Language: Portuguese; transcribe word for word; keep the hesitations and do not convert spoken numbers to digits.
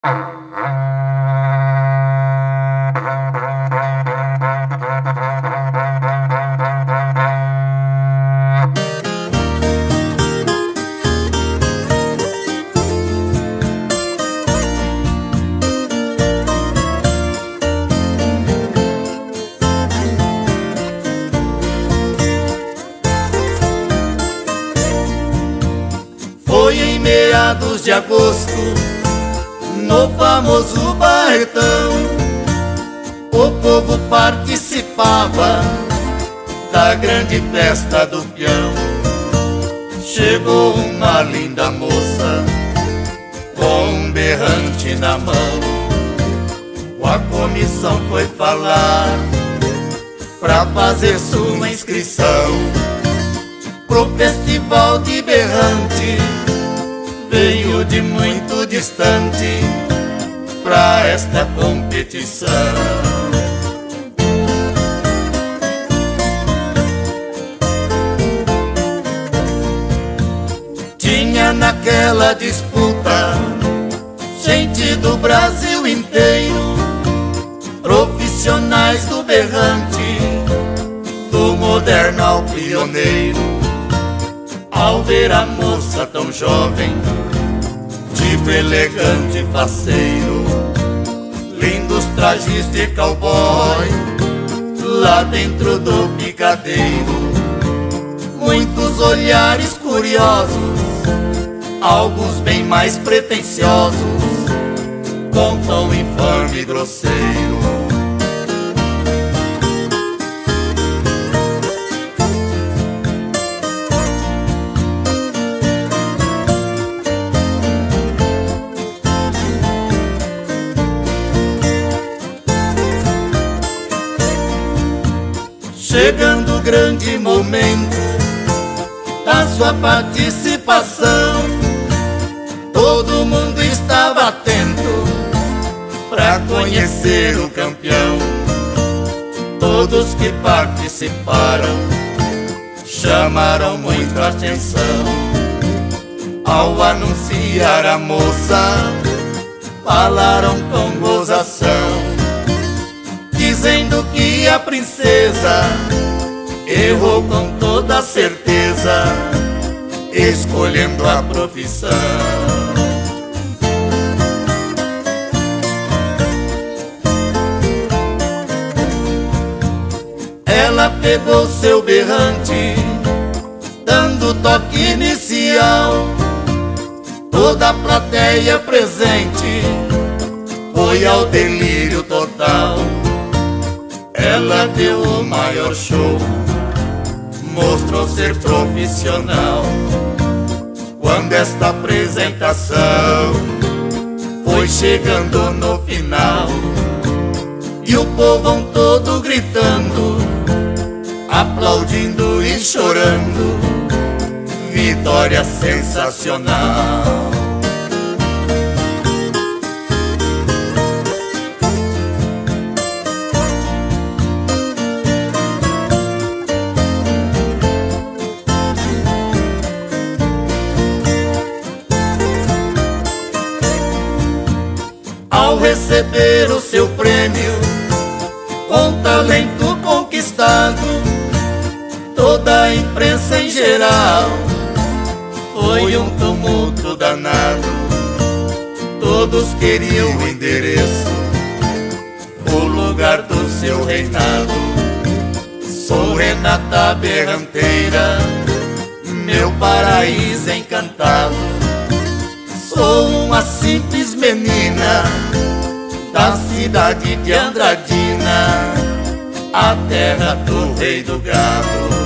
Foi em meados de agosto, no famoso Barretão, o povo participava da grande festa do peão. Chegou uma linda moça com um berrante na mão. A comissão foi falar pra fazer sua inscrição pro festival de berrante. Veio de muito distante pra esta competição. Tinha naquela disputa gente do Brasil inteiro, profissionais do berrante, do moderno ao pioneiro. Ao ver a moça tão jovem, tipo elegante e faceiro, lindos trajes de cowboy lá dentro do picadeiro, muitos olhares curiosos, alguns bem mais pretensiosos, com tom informe e grosseiro. Chegando o grande momento da sua participação, todo mundo estava atento pra conhecer o campeão. Todos que participaram chamaram muito a atenção ao anunciar a moça, falaram com gozação, dizendo que a princesa errou com toda certeza, escolhendo a profissão. Ela pegou seu berrante, dando toque inicial. Toda a plateia presente foi ao delírio total. Ela deu o maior show, mostrou ser profissional. Quando esta apresentação foi chegando no final, e o povão todo gritando, aplaudindo e chorando, vitória sensacional. Ao receber o seu prêmio, com talento conquistado, toda a imprensa em geral foi um tumulto danado. Todos queriam o endereço, o lugar do seu reinado. Sou Renata Berranteira, meu paraíso encantado. Sou uma simples menina da cidade de Andradina, a terra do rei do gado.